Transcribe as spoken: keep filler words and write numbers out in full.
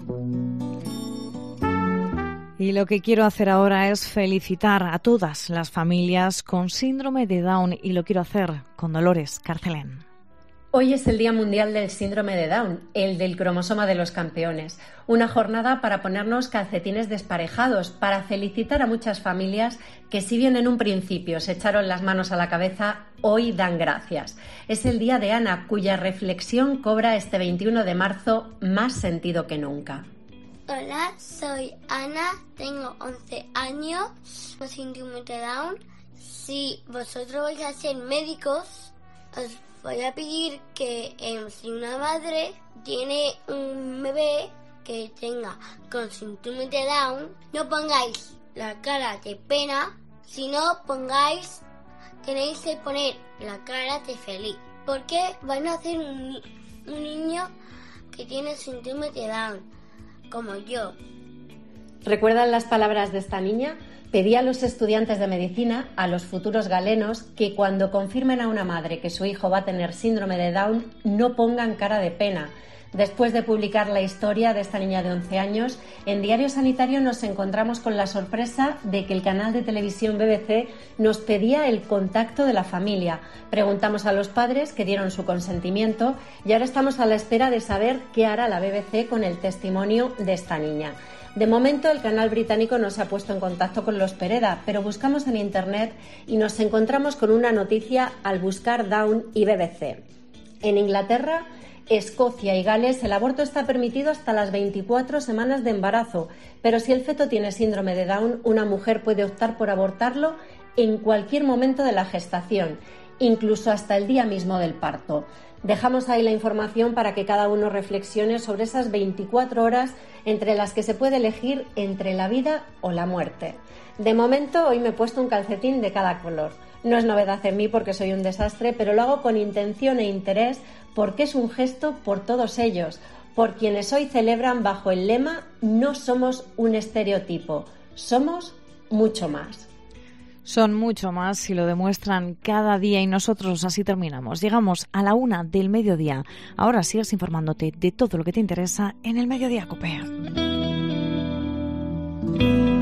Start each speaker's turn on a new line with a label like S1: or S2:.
S1: Y lo que quiero hacer ahora es felicitar a todas las familias con síndrome de Down y lo quiero hacer con Dolores Carcelén.
S2: Hoy es el Día Mundial del Síndrome de Down, el del cromosoma de los campeones. Una jornada para ponernos calcetines desparejados, para felicitar a muchas familias que, si bien en un principio se echaron las manos a la cabeza, hoy dan gracias. Es el Día de Ana, cuya reflexión cobra este veintiuno de marzo más sentido que nunca.
S3: Hola, soy Ana, tengo once años, con síndrome de Down. Si vosotros vais a ser médicos, os voy a pedir que eh, si una madre tiene un bebé que tenga con síndrome de Down, no pongáis la cara de pena, sino pongáis, tenéis que poner la cara de feliz, porque van a hacer un, un niño que tiene síndrome de Down, como yo.
S2: ¿Recuerdan las palabras de esta niña? Pedía a los estudiantes de medicina, a los futuros galenos, que cuando confirmen a una madre que su hijo va a tener síndrome de Down, no pongan cara de pena. Después de publicar la historia de esta niña de once años, en Diario Sanitario nos encontramos con la sorpresa de que el canal de televisión B B C nos pedía el contacto de la familia. Preguntamos a los padres, que dieron su consentimiento, y ahora estamos a la espera de saber qué hará la B B C con el testimonio de esta niña. De momento, el canal británico no se ha puesto en contacto con los Pereda, pero buscamos en Internet y nos encontramos con una noticia al buscar Down y B B C. En Inglaterra, Escocia y Gales, el aborto está permitido hasta las veinticuatro semanas de embarazo, pero si el feto tiene síndrome de Down, una mujer puede optar por abortarlo en cualquier momento de la gestación, incluso hasta el día mismo del parto. Dejamos ahí la información para que cada uno reflexione sobre esas veinticuatro horas entre las que se puede elegir entre la vida o la muerte. De momento, hoy me he puesto un calcetín de cada color. No es novedad en mí porque soy un desastre, pero lo hago con intención e interés porque es un gesto por todos ellos, por quienes hoy celebran bajo el lema "No somos un estereotipo, somos mucho más".
S1: Son mucho más y lo demuestran cada día y nosotros así terminamos. Llegamos a la una del mediodía. Ahora sigues informándote de todo lo que te interesa en el Mediodía COPE.